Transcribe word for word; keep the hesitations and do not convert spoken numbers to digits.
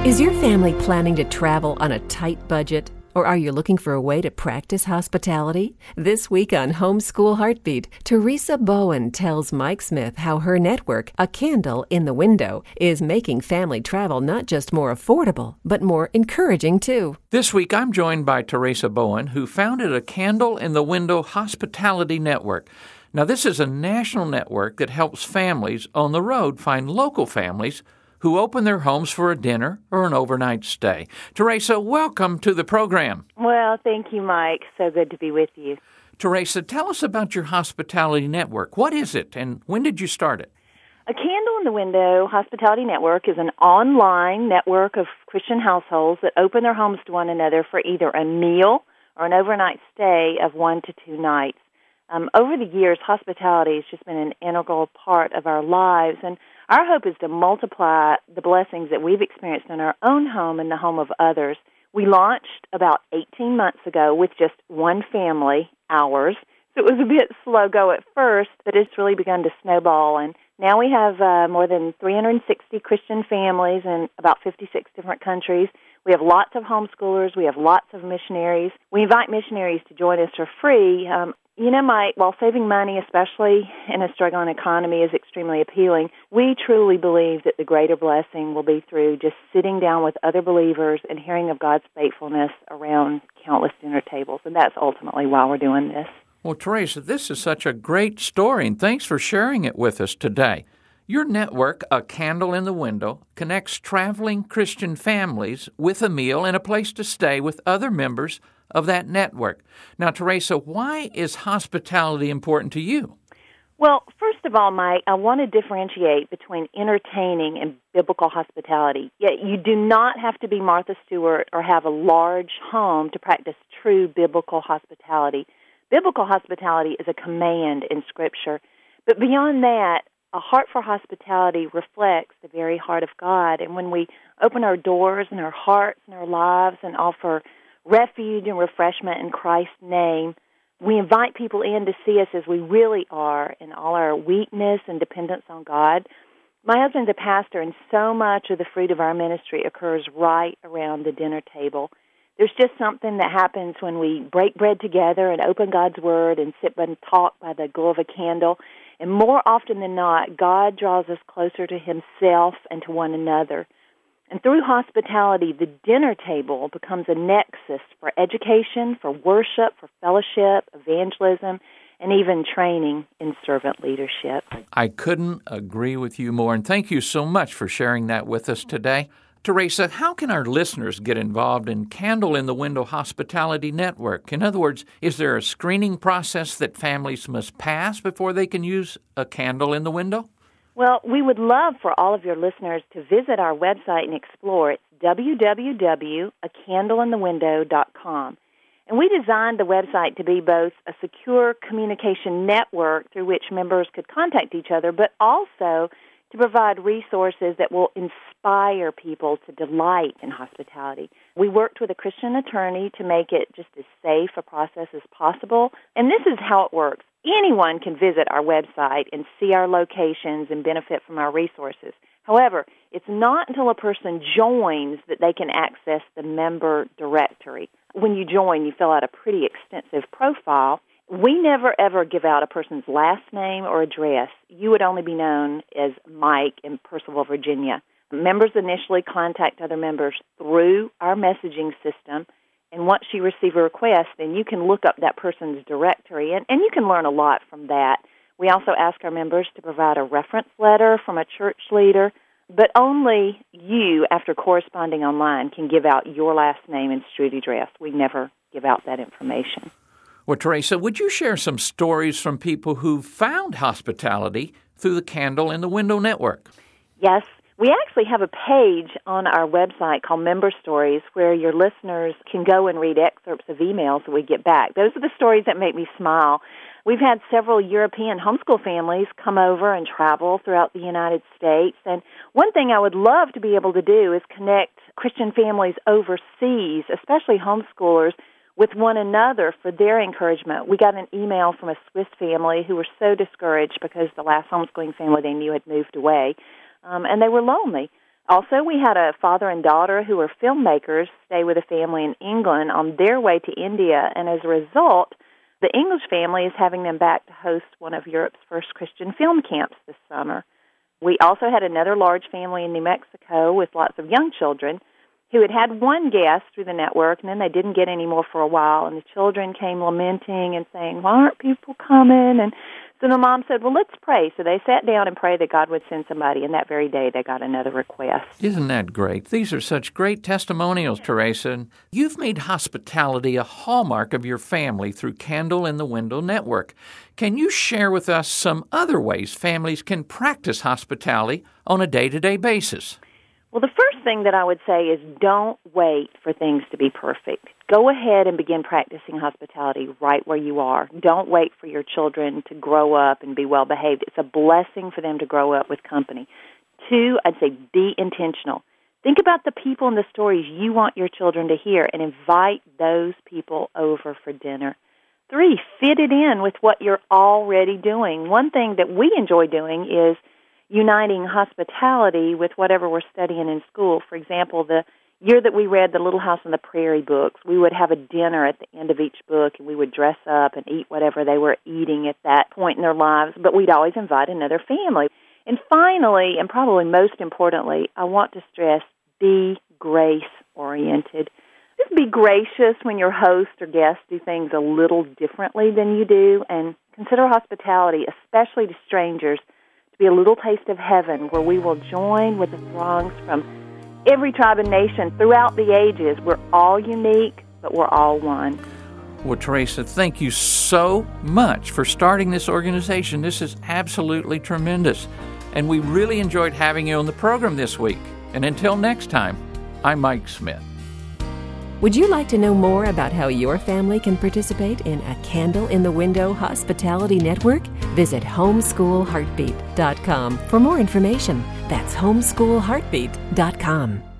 Is your family planning to travel on a tight budget? Or are you looking for a way to practice hospitality? This week on Homeschool Heartbeat, Teresa Bowen tells Mike Smith how her network, A Candle in the Window, is making family travel not just more affordable, but more encouraging too. This week I'm joined by Teresa Bowen, who founded A Candle in the Window Hospitality Network. Now this is a national network that helps families on the road find local families who open their homes for a dinner or an overnight stay. Teresa, welcome to the program. Well, thank you, Mike. So good to be with you. Teresa, tell us about your hospitality network. What is it, and when did you start it? A Candle in the Window Hospitality Network is an online network of Christian households that open their homes to one another for either a meal or an overnight stay of one to two nights. Um, over the years, hospitality has just been an integral part of our lives, and our hope is to multiply the blessings that we've experienced in our own home and the home of others. We launched about eighteen months ago with just one family, ours. So it was a bit slow go at first, but it's really begun to snowball. And now we have uh, more than three hundred sixty Christian families in about fifty-six different countries. We have lots of homeschoolers. We have lots of missionaries. We invite missionaries to join us for free. Um, You know, Mike, while saving money, especially in a struggling economy, is extremely appealing, we truly believe that the greater blessing will be through just sitting down with other believers and hearing of God's faithfulness around countless dinner tables, and that's ultimately why we're doing this. Well, Teresa, this is such a great story, and thanks for sharing it with us today. Your network, A Candle in the Window, connects traveling Christian families with a meal and a place to stay with other members of that network. Now, Teresa, why is hospitality important to you? Well, first of all, Mike, I want to differentiate between entertaining and biblical hospitality. Yet you do not have to be Martha Stewart or have a large home to practice true biblical hospitality. Biblical hospitality is a command in Scripture. But beyond that, a heart for hospitality reflects the very heart of God. And when we open our doors and our hearts and our lives and offer refuge and refreshment in Christ's name, we invite people in to see us as we really are in all our weakness and dependence on God. My husband's a pastor, and so much of the fruit of our ministry occurs right around the dinner table. There's just something that happens when we break bread together and open God's Word and sit and talk by the glow of a candle. And more often than not, God draws us closer to Himself and to one another. And through hospitality, the dinner table becomes a nexus for education, for worship, for fellowship, evangelism, and even training in servant leadership. I couldn't agree with you more, and thank you so much for sharing that with us today. Teresa, how can our listeners get involved in Candle in the Window Hospitality Network? In other words, is there a screening process that families must pass before they can use a candle in the window? Well, we would love for all of your listeners to visit our website and explore. It's w w w dot a candle in the window dot com. And we designed the website to be both a secure communication network through which members could contact each other, but also to provide resources that will inspire people to delight in hospitality. We worked with a Christian attorney to make it just as safe a process as possible. And this is how it works. Anyone can visit our website and see our locations and benefit from our resources. However, it's not until a person joins that they can access the member directory. When you join, you fill out a pretty extensive profile. We never, ever give out a person's last name or address. You would only be known as Mike in Purcellville, Virginia. Members initially contact other members through our messaging system, and once you receive a request, then you can look up that person's directory, and, and you can learn a lot from that. We also ask our members to provide a reference letter from a church leader, but only you, after corresponding online, can give out your last name and street address. We never give out that information. Well, Teresa, would you share some stories from people who found hospitality through the Candle in the Window Network? Yes. We actually have a page on our website called Member Stories where your listeners can go and read excerpts of emails that we get back. Those are the stories that make me smile. We've had several European homeschool families come over and travel throughout the United States. And one thing I would love to be able to do is connect Christian families overseas, especially homeschoolers, with one another for their encouragement. We got an email from a Swiss family who were so discouraged because the last homeschooling family they knew had moved away, um, and they were lonely. Also, we had a father and daughter who were filmmakers stay with a family in England on their way to India, and as a result, the English family is having them back to host one of Europe's first Christian film camps this summer. We also had another large family in New Mexico with lots of young children who had had one guest through the network, and then they didn't get any more for a while, and the children came lamenting and saying, why aren't people coming? And so the mom said, well, let's pray. So they sat down and prayed that God would send somebody, and that very day they got another request. Isn't that great? These are such great testimonials, Teresa. You've made hospitality a hallmark of your family through Candle in the Window Network. Can you share with us some other ways families can practice hospitality on a day-to-day basis? Well, the first thing that I would say is don't wait for things to be perfect. Go ahead and begin practicing hospitality right where you are. Don't wait for your children to grow up and be well-behaved. It's a blessing for them to grow up with company. Two, I'd say be intentional. Think about the people and the stories you want your children to hear and invite those people over for dinner. Three, fit it in with what you're already doing. One thing that we enjoy doing is uniting hospitality with whatever we're studying in school. For example, the year that we read the Little House on the Prairie books, we would have a dinner at the end of each book, and we would dress up and eat whatever they were eating at that point in their lives, but we'd always invite another family. And finally, and probably most importantly, I want to stress, be grace-oriented. Just be gracious when your host or guests do things a little differently than you do, and consider hospitality, especially to strangers, to be a little taste of heaven where we will join with the throngs from every tribe and nation throughout the ages. We're all unique, but we're all one. Well, Teresa, thank you so much for starting this organization. This is absolutely tremendous. And we really enjoyed having you on the program this week. And until next time, I'm Mike Smith. Would you like to know more about how your family can participate in a Candle in the Window Hospitality Network? Visit homeschool heartbeat dot com for more information. That's homeschool heartbeat dot com.